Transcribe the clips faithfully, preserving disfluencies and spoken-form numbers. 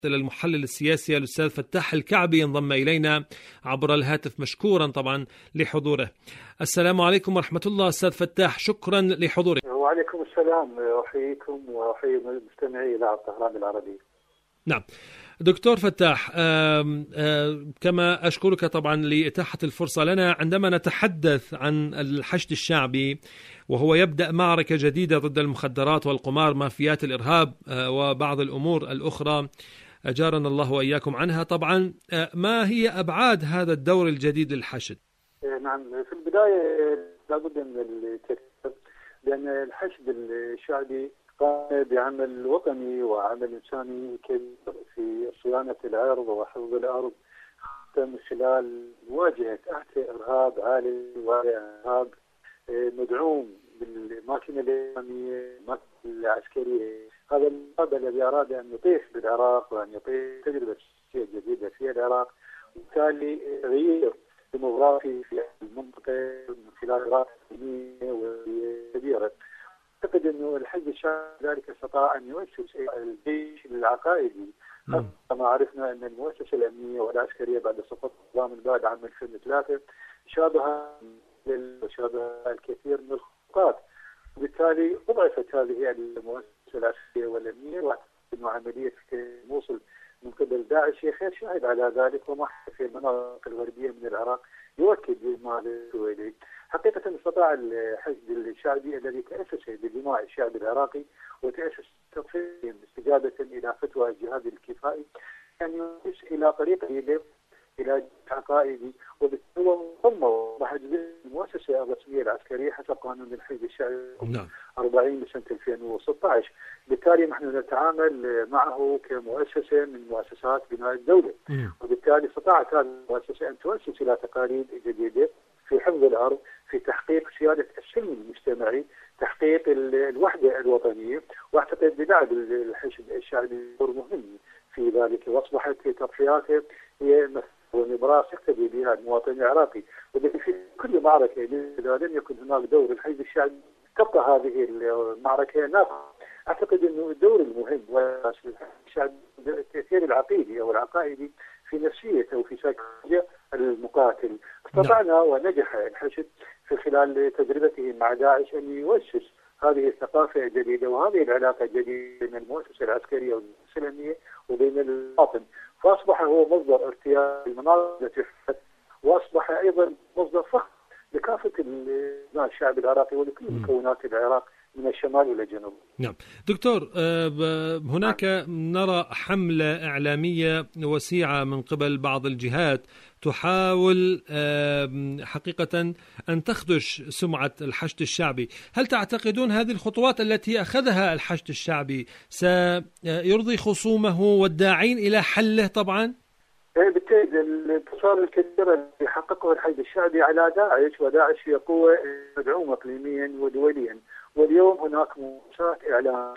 المحلل السياسي الأستاذ فتاح الكعبي ينضم إلينا عبر الهاتف مشكورا طبعا لحضوره. السلام عليكم ورحمة الله أستاذ فتاح، شكرا لحضورك. وعليكم السلام، أحييكم وأحيي المستمعين إلى طهران العربي. نعم دكتور فتاح، آم آم كما أشكرك طبعا لإتاحة الفرصة لنا عندما نتحدث عن الحشد الشعبي وهو يبدأ معركة جديدة ضد المخدرات والقمار مافيات الإرهاب وبعض الأمور الأخرى أجارنا الله وإياكم عنها. طبعا ما هي أبعاد هذا الدور الجديد للحشد؟ نعم، في البداية لابد من التركيز بأن الحشد الشعبي قام بعمل وطني وعمل إنساني كبير في صيانة الأرض وحفظ الأرض من خلال مواجهة إرهاب عالي وإرهاب مدعوم بالماكينة الإسلامية الماكينة العسكرية. هذا الإرهاب الذي أراد أن يطيح بالعراق وأن يطيح تجربة جديدة في العراق، وبالتالي تغيير ديموغرافي في المنطقة من خلال دراسة علمية وكبيرة. أعتقد أنه الحزب الشعبي ذلك استطاع أن يؤسس الجيش العقائدي، كما عرفنا أن المؤسسة الأمنية والعسكرية بعد سقوط نظام البعد عام ألفين وثلاثة شابه وشابه الكثير من الخطوات، وبالتالي أضعفت هذه المؤسسة العسكرية والأمنية. وأعتقد أن عملية الموصل من قبل داعش هي خير شاهد على ذلك، وما في المناطق الغربية من العراق يؤكد ما ذهبت إليه. حقيقة استطاع الحشد الشعبي الذي تأسس بدماء الشعب العراقي وتأسس تطفيلا استجابة إلى فتوى الجهاد الكفائي أن يؤسس إلى طريق جديد إلى عقائدي، وبالتالي ضم وحجز المؤسسة الرسمية العسكرية حسب قانون الحزب الشعبي أربعين لسنة ألفين وستة عشر. بالتالي نحن نتعامل معه كمؤسسة من مؤسسات بناء الدولة، وبالتالي استطاعت هذه المؤسسة أن تؤسس إلى تقاليد جديدة في حفظ الأرض، في تحقيق سيادة السلم المجتمعي، تحقيق الوحدة الوطنية. واعتقد بلعب الحشد الشعبي دور مهم في ذلك، واصبحت تضحياته هي ونبراس يقتدي بها المواطن العراقي. وفي كل معركة إذا لم يكن هناك دور الحزب الشعبي تبقى هذه المعركة ناقصة. أعتقد أنه الدور المهم والشعب التأثير العقيدي أو العقائدي في نفسيته وفي سيكولوجيا المقاتل. استطعنا ونجح الحشد في خلال تجربته مع داعش أن يؤسس هذه الثقافة الجديدة وهذه العلاقة الجديدة بين المؤسسة العسكرية والمؤسسة الأمنية وبين المواطن، فأصبح هو مصدر ارتياح المناطق التي حدث، وأصبح أيضا مصدر فخر لكافة الشعب العراقي ولكل مكونات العراق من الشمال إلى الجنوب. نعم دكتور، هناك نرى حملة إعلامية وسيعة من قبل بعض الجهات تحاول حقيقة أن تخدش سمعة الحشد الشعبي. هل تعتقدون هذه الخطوات التي أخذها الحشد الشعبي سيرضي خصومه والداعين إلى حله؟ طبعا بالتالي الانتصار الكبير الذي حققه الحشد الشعبي على داعش، وداعش هي قوة مدعومة إقليميا ودوليا، واليوم هناك مؤسسات إعلام،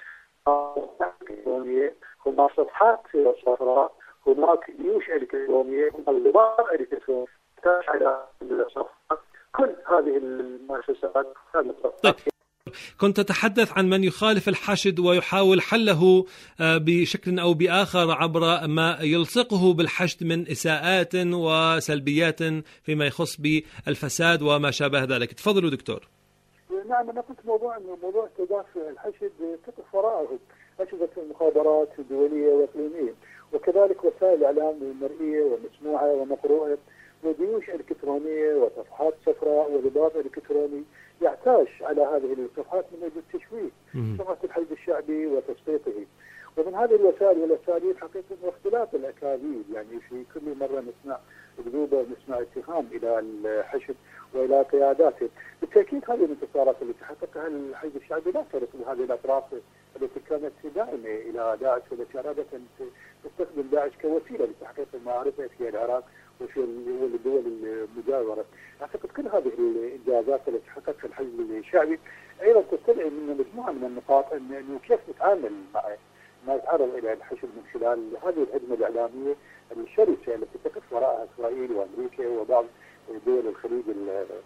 هناك صفحات صفراء، هناك جيوش إلكترونية، هناك غبار إلكتروني على الصفحات، كل هذه المؤسسات. طيب، كنت تتحدث عن من يخالف الحشد ويحاول حله بشكل أو بآخر عبر ما يلصقه بالحشد من إساءات وسلبيات فيما يخص بالفساد وما شابه ذلك. تفضلوا دكتور. نعم، أنا قلت موضوع أنه موضوع استهداف الحشد تقف وراءه أجهزة المخابرات الدولية والإقليمية، وكذلك وسائل الإعلام المرئية والمسموعة ومقروءة وجيوش إلكترونية وصفحات صفراء ورباط إلكتروني يحتاج على هذه الصفحات من أجل تشويه سمعة الحزب الشعبي وتسقيطه. ومن هذه الوسائل والأساليب حقيقة واختلاف الأكاذيب، يعني في كل مرة نسمع كذوبة ونسمع اتهام إلى الحشد وإلى قياداته. بالتأكيد هذه الانتصارات التي تحققها الحزب الشعبي لا ترق بهذه الأطراف التي كانت دائمة إلى داعش والتي أرادت أن تستخدم داعش كوسيلة لتحقيق المعرفة في العراق وفي الدول المجاورة. أعتقد كل هذه الإنجازات التي حققها الحزب الشعبي أيضا تستدعي منا مجموعة من النقاط أنه كيف نتعامل مع ما يتعرض إلى الحشد من خلال هذه الهجمة الإعلامية الشرسة التي تقف وراءها إسرائيل وأمريكا وبعض دول الخليج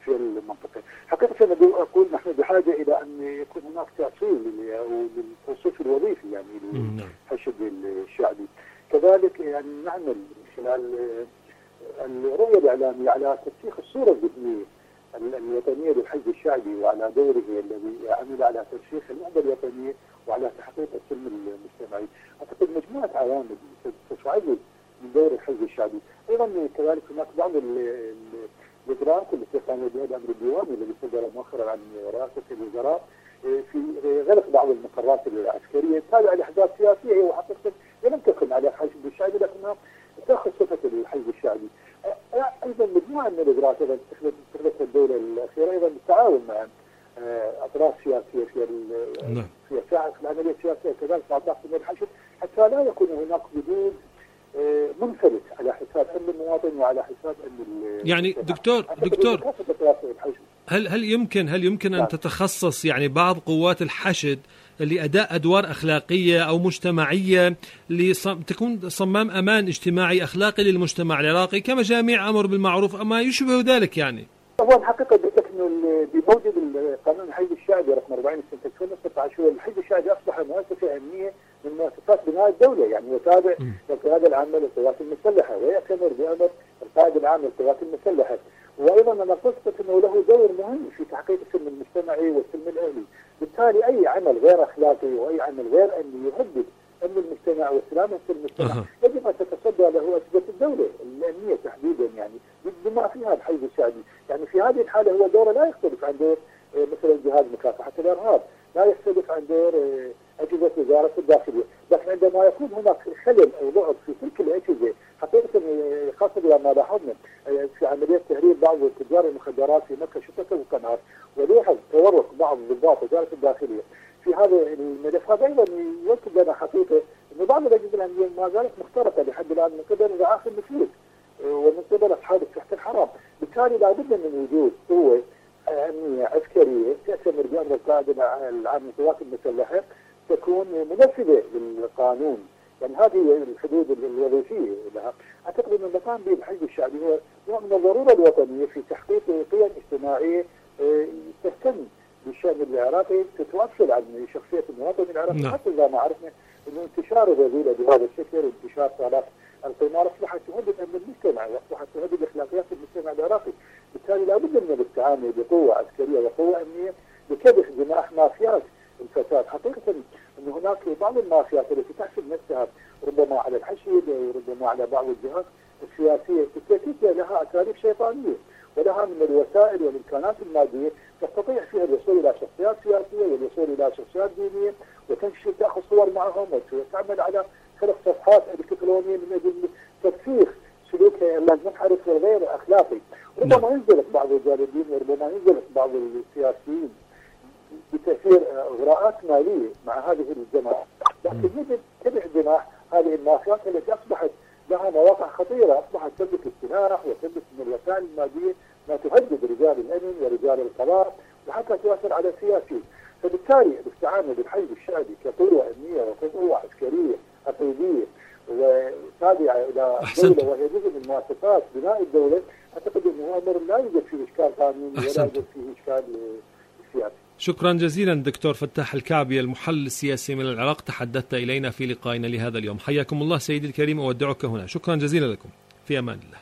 في المنطقة. حقيقة أنا أقول نحن بحاجة إلى أن يكون هناك تأصيل للتوصيف الوظيفي يعني للحشد الشعبي. كذلك يعني نعمل من خلال الرؤية الإعلامية على ترسيخ الصورة الذهنية الوطنية للحشد الشعبي وعلى دوره الذي عمل على ترسيخ الوحدة الوطنية وعلى تحقيق السلم المجتمعي. أعتقد مجموعة عوامل تساعد من دور الحشد الشعبي. أيضا كذلك هناك بعض الإجراءات التي قام بها الأمر الديواني الذي صدر مؤخرا عن رئاسة الوزراء في غلق بعض المقرات العسكرية تابعة لأحداث سياسية وحقيقة لم تكن على الحشد الشعبي لكنها تأخذ صفة الحشد الشعبي. أيضا مجموعة من الإجراءات اتخذتها الدولة الأخيرة أيضا بالتعاون مع أطراف سياسية في في في العملية السياسية كذلك مع ضغط من الحشد حتى لا يكون هناك وجود منفلت على حساب أمن المواطن وعلى حساب أمن يعني دكتور دكتور هل هل يمكن هل يمكن أن تتخصص يعني بعض قوات الحشد لأداء أدوار أخلاقية أو مجتمعية لتكون صمام أمان اجتماعي أخلاقي للمجتمع العراقي كمجاميع أمر بالمعروف أما يشبه ذلك؟ يعني هو الحقيقة إنه بموجب القانون الحشد الشعبي رقم أربعين سنة ألفين وستة عشر الحشد الشعبي أصبح مؤسسة أمنية من مؤسسات بناء الدولة، يعني يتابع القيادة العامة للقوات المسلحة ويأتمر بأمر القائد العام للقوات المسلحة. وأيضا أنا قصدت أنه له دور مهم في تحقيق السلم المجتمعي والسلم الأهلي. بالتالي أي عمل غير أخلاقي وأي عمل غير أمني يهدد أمن المجتمع والسلامة في المجتمع أه. يجب أن تتصدى له أسباب الدولة الأمنية تحديدا، يعني بما فيها الحشد الشعبي. يعني في هذه الحالة هو دوره لا يختلف عن دور مثلا جهاز مكافحة الإرهاب، لا يختلف عن دور أجهزة وزارة الداخلية. لكن عندما يكون هناك خلل أو ضعف في تلك الأجهزة حقيقة خاصة لما لاحظنا في عملية تهريب بعض تجار المخدرات في مكة شتى وقناة، ولوحظ تورط بعض ضباط وزارة الداخلية في هذا الملف. هذا أيضا يؤكد لنا حقيقة أن بعض الأجهزة الأمنية ما زالت مخترقة لحد الآن من قبل رعاة النفوذ ومن قبل أصحاب السحت الحرام. بالتالي لابد من وجود قوة أمنية عسكرية تأتمر بأمر القائد العام للقوات المسلحة تكون منفذة للقانون. يعني هذه الحدود الوظيفية لها. أعتقد أن المقام به الحشد الشعبي هو نوع من الضرورة الوطنية في تحقيق قيم اجتماعية تهتم بالشأن العراقي تتوصل عن شخصية المواطن العراقي. حتى إذا ما عرفنا أن انتشار الرذيلة بهذا الشكل وانتشار صالات القمار أصبحت تهدد أمن المجتمع وأصبحت تهدد أخلاقيات المجتمع العراقي. بالتالي لابد من التعامل بقوة عسكرية وقوة أمنية لكبح جناح مافيات الفساد. حقيقة أن هناك بعض المافيات التي تحسب نفسها ربما على الحشد وربما على بعض الجهات السياسية بالتأكيد لها أساليب شيطانية ولها من الوسائل والإمكانات المادية تستطيع فيها الوصول إلى شخصيات سياسية والوصول إلى شخصيات دينية وتنشر تأخذ صور معهم وتعمل على خلق صفحات إلكترونية من أجل تفسيخ سلوك المنحرف والغير أخلاقي. ربما ينزلق بعض رجال الدين وربما ينزلق بعض السياسيين بتأثير إغراءات مالية مع هذه الجماعة، لكن يجب كبح جناح هذه المافيات التي أصبحت لها مواقع خطيرة، أصبحت تملك السلاح وتملك من الوسائل المادية ما تهدد رجال الأمن ورجال القضاء وحتى تؤثر على السياسيين. فبالتالي الاستعانة بالحشد الشعبي كقوة أمنية وقوة عسكرية عقيدية وتابعة إلى الدولة وهي جزء من مؤسسات بناء الدولة، أعتقد أنه أمر لا يوجد فيه إشكال قانوني ولا يوجد فيه إشكال سياسي. شكرا جزيلا دكتور فتاح الكعبي المحلل السياسي من العراق، تحدثت إلينا في لقائنا لهذا اليوم. حياكم الله سيدي الكريم، أودعك هنا. شكرا جزيلا لكم، في أمان الله.